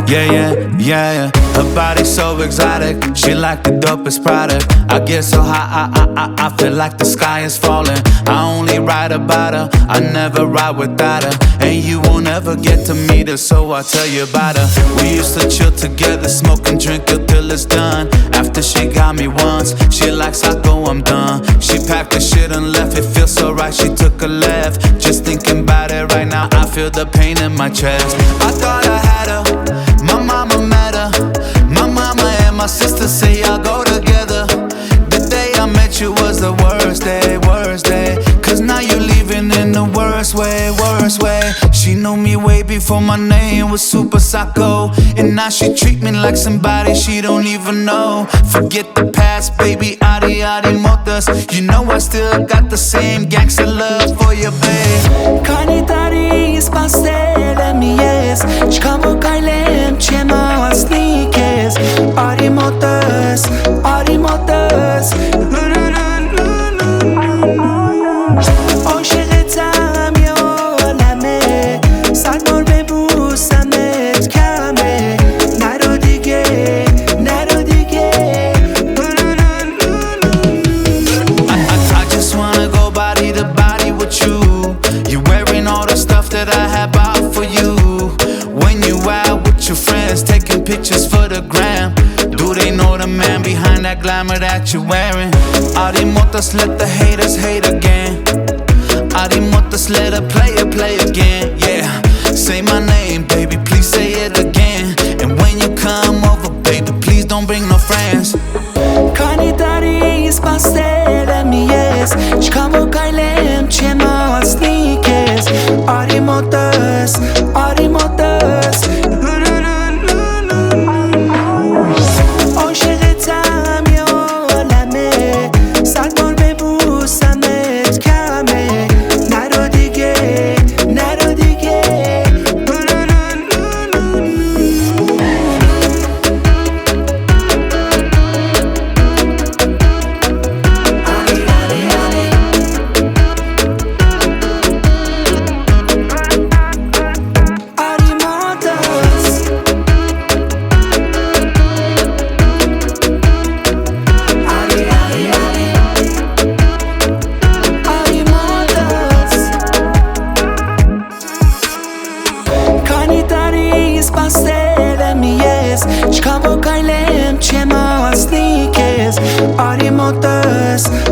Yeah, yeah, yeah, yeah. Her body's so exotic. She like the dopest product. I get so high, I feel like the sky is falling. I only write about her, I never ride without her. And you won't ever get to meet her, so I'll tell you about her. We used to chill together, smoke and drink till it's done. After she got me once, she like Sako, I'm done. She packed the shit and left, it feels so right, she took a left. Just thinking about it right now, I feel the pain in my chest. I thought I had her, my mama met her. My mama and my sister say y'all go together. The day I met you was the worst day, worst day. Cause now you're leaving in the worst way, worst way. She knew me way before my name was Super Sako. And now she treat me like somebody she don't even know. Forget the past, baby, adi adi motas. You know I still got the same gangster love for you, babe. Kani tari spastelem jest Çkamo kajlem çema sneakers Adi motas, adi motas عاشقتم یه عالمه صد بار ببوسمت کمه نرو دیگه نرو دیگه I just wanna go body to body with you. You wearing all the stuff that I have bought for you. When you out with your friends, taking pictures for the gram. Do they know the man behind that glamour that you're wearing? Adi motas, let the haters hate again. Adi motas, let a player play again. Yeah, say my name, baby, please say it again. And when you come over, baby, please don't bring no friends. Kani tari spastelem jest Çkamo kajlem çema sneakers Adi motas, adi motas عاشقتم یه عالمه صد بار ببوسمت کمه نرو دیگه نرو دیگه Adi motas Adi motas Kani tari spastelem jest Çkamo kajlem çema sneakers Adi motas